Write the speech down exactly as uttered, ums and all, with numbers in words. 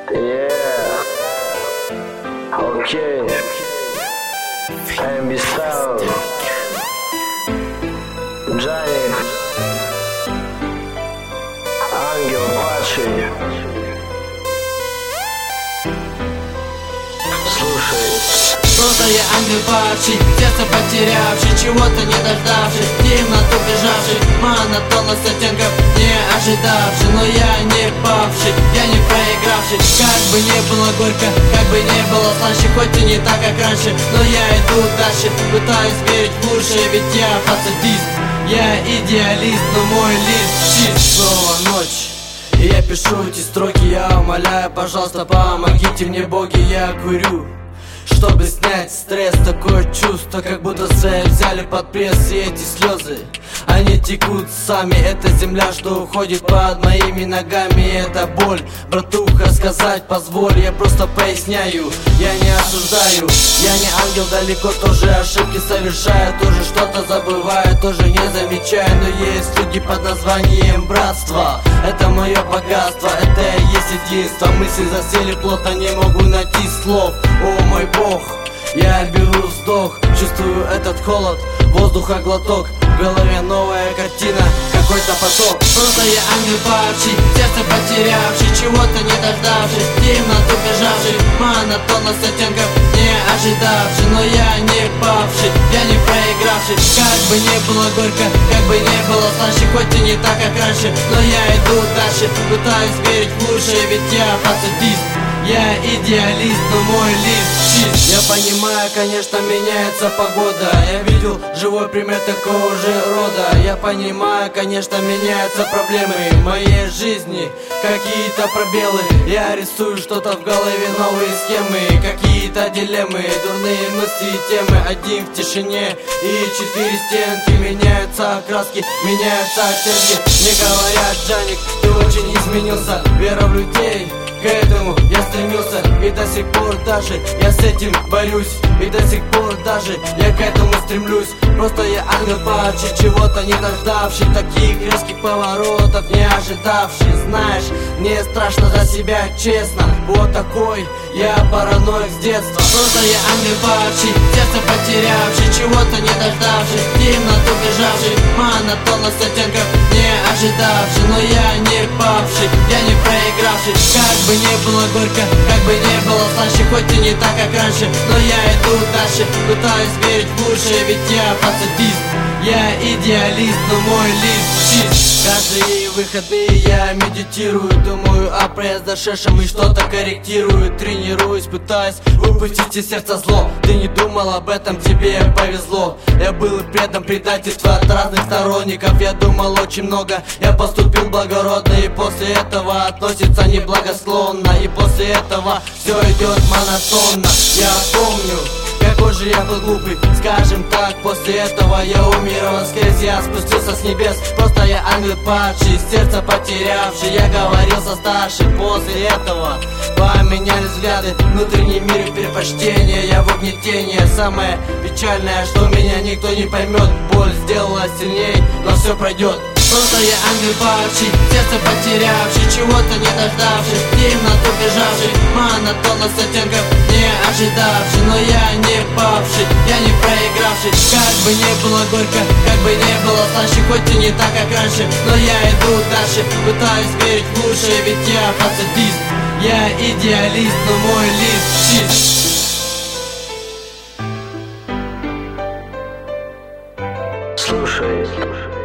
Yeah. Окей. эм би Style. Джани. Ангел падший. Слушай. Просто я ангел падший, сердце потерявший, чего-то не дождавший, в темноту бежавший, монотонность оттенков не ожидавший. Но я не павший, я не проигравший. Как бы не было горько, как бы не было слаще, хоть и не так, как раньше, но я иду дальше, пытаюсь верить в лучшее, ведь я пацифист. Я идеалист, но мой лист чист. Снова ночь, и я пишу эти строки, я умоляю, пожалуйста, помогите мне, боги, я курю, чтобы снять стресс. Такое чувство, как будто цель взяли под пресс. И эти слезы, они текут сами. Это земля, что уходит под моими ногами. И это боль, братуха, сказать позволь. Я просто поясняю, я не осуждаю. Я не ангел, далеко, тоже ошибки совершаю, тоже что-то забываю, тоже не замечаю. Но есть люди под названием братство. Это мое богатство, это и есть единство. Мысли засели плотно, не могу найти слов. О мой Бог, я беру вздох, чувствую этот холод, воздуха глоток, в голове новая картина, какой-то поток. Просто я ангел падший, сердце потерявший, чего-то не дождавший, в темноту бежавший, монотонность оттенков не ожидавший. Но я не павший, я не проигравший. Как бы не было горько, как бы не было слаще, хоть и не так, как раньше, но я иду дальше, пытаюсь верить в лучшее, ведь я пацифист. Я идеалист, но мой лист чист. Я понимаю, конечно, меняется погода. Я видел живой пример такого же рода. Я понимаю, конечно, меняются проблемы в моей жизни, какие-то пробелы. Я рисую что-то в голове, новые схемы, какие-то дилеммы, дурные мысли и темы. Один в тишине и четыре стенки. Меняются окраски, меняются оттенки. Мне говорят: Джаник, ты очень изменился. Вера в людей, к этому я стремился, и до сих пор даже я с этим борюсь. И до сих пор даже я к этому стремлюсь. Просто я ангел падший, чего-то не дождавший, таких резких поворотов не ожидавший. Знаешь, мне страшно за себя, честно, вот такой я параноик с детства. Просто я ангел падший, сердце потерявший, чего-то не дождавший, в темноту бежавший, монотонность оттенков не ожидавший. Но я не павший, я не проигравший. Как бы не было горько, как бы не было слаще, хоть и не так, как раньше, но я иду дальше, пытаюсь верить в лучшее, ведь я пацифист. Я идеалист, но мой лист чист. Каждые выходные я медитирую, думаю о произошедшем и что-то корректирую. Тренируюсь, пытаюсь выпустить из сердца зло. Ты не думал об этом, тебе повезло. Я был предан предательству от разных сторонников. Я думал очень много, я поступил благородно, и после этого относится неблагосклонно. И после этого все идет монотонно. Я помню, какой же я был глупый, скажем так. После этого я умер воскрес, я спустился с небес. Просто я ангел падший, сердце потерявший. Я говорил со старшим, после этого поменяли взгляды, внутренний мир и предпочтения. Я в угнетении, самое печальное, что меня никто не поймет. Боль сделала сильней, но все пройдет. Просто я ангел падший, сердце потерявший, чего-то не дождавший, в темноту бежавший, монотонность оттенков не ожидавший. Но я не павший, я не проигравший. Как бы не было горько, как бы не было слаще, хоть и не так, как раньше, но я иду дальше, пытаюсь верить в лучшее, ведь я пацифист. Я идеалист, но мой лист чист. Слушай.